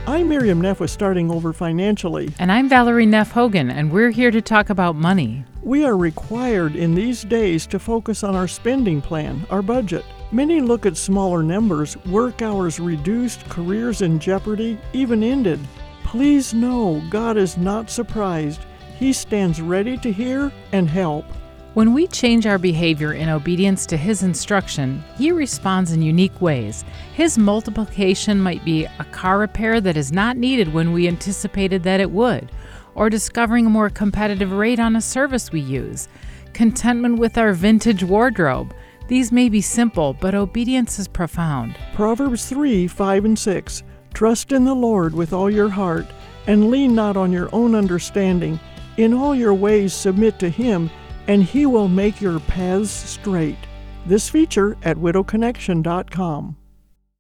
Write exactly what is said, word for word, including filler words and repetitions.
I'm Miriam Neff with Starting Over Financially. And I'm Valerie Neff Hogan, and we're here to talk about money. We are required in these days to focus on our spending plan, our budget. Many look at smaller numbers, work hours reduced, careers in jeopardy, even ended. Please know God is not surprised. He stands ready to hear and help. When we change our behavior in obedience to His instruction, He responds in unique ways. His multiplication might be a car repair that is not needed when we anticipated that it would, or discovering a more competitive rate on a service we use. Contentment with our vintage wardrobe. These may be simple, but obedience is profound. Proverbs three, five, and six. Trust in the Lord with all your heart, and lean not on your own understanding. In all your ways submit to Him, and He will make your paths straight. This feature at widow connection dot com.